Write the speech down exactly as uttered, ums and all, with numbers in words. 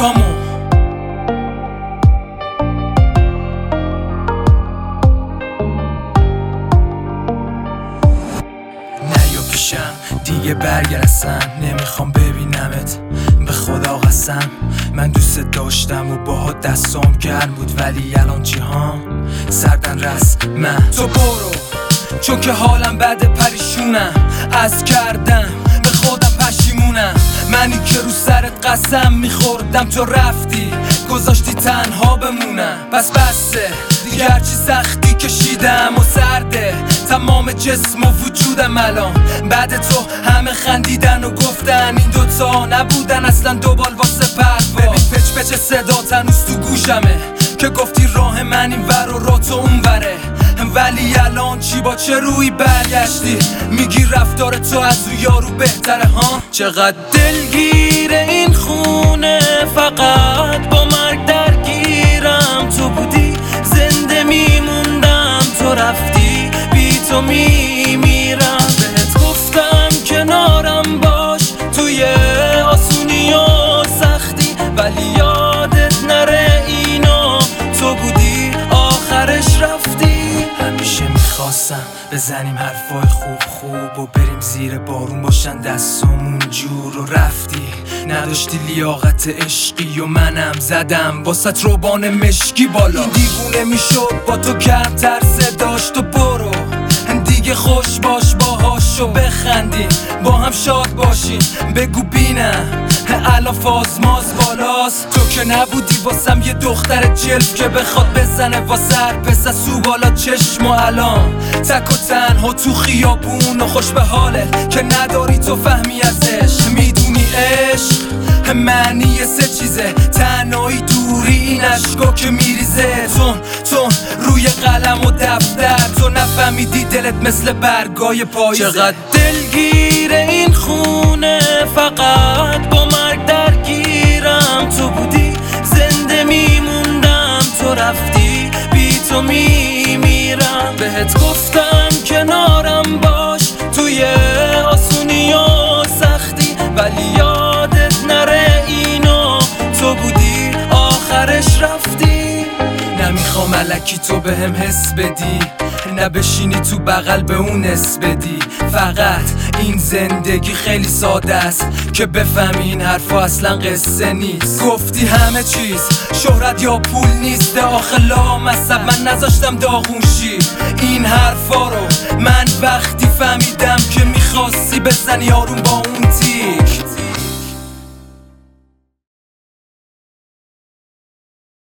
کامو. نیا پیشم دیگه برگردم، نمیخوام ببینمت، به خدا قسم. من دوست داشتم و باهات دستام گرم بود، ولی الان چی ها سردن رس من. تو برو چون که حالم بده، پریشونم از کردم، به خودم پشیمونم. منی که رو سرت قسم میخوردم، تو رفتی گذاشتی تنها بمونم. بس بسه دیگه هرچی سختی کشیدم و سرده تمام جسم و وجودم الان. بعد تو همه خندیدن و گفتن این دوتا نبودن اصلا دوبال واسه پروا. ببین پچ پچ صدا تنوز تو گوشمه که گفتی راه من این ور و را تو اون وره. ولی الان چی، با چه روی برگشتی میگی رفتار تو از او یارو بهتره ها؟ چقدر دلگیر این خونه، فقط با مرگ درگیرم. تو بودی زنده میموندم، تو رفتی بی تو میمیرم. بهت گفتم کنارم باش توی آسونی و سختی، ولی یادت نره اینو تو بودی آخرش رفتی. همیشه میخواستم بزنیم حرفای خوب خوب و بریم زیر بارون باشن دستامون جور، و رفتی نداشتی لیاقت عشقی و منم زدم باست روبان مشکی بالا. این دیوونه میشد با تو کمتر صداش. تو برو دیگه خوش باش باهاشو بخندیم، با هم شاد باشیم. بگو بینم الان فاز ماز بالاست. تو که نبودی واسم یه دختر جلف که بخواد بزنه واسه هر پسه سو بالا چشم. و الان تک و تنها تو خیابون و خوش به حاله که نداری تو فهمی ازش. میدونی عشق معنی سه چیزه، تنهایی، دوری، این عشقا که میریزه تون تون روی قلم و دفتر. تو نفهمیدی دلت مثل برگای پاییزه. چقدر دلگیر این خونه، فقط با مرگ درگیرم. تو بودی زنده میموندم، تو رفتی بی تو میمیرم. بهت گفتم کنارم باش توی آسونی و سختی، ولی یادت نره اینو تو بودی آخرش رفتی. نمیخوام الکی تو بهم حس بدی، نه بشینی تو بغل به اون اس بدی. فقط این زندگی خیلی ساده است که بفهمی این حرفا اصلا قصه نیست. گفتی همه چیز شهرت یا پول نیست، آخه لامصب من نذاشتم داغونشی این حرفا رو. من وقتی فهمیدم که میخواستی بزنی آروم با اون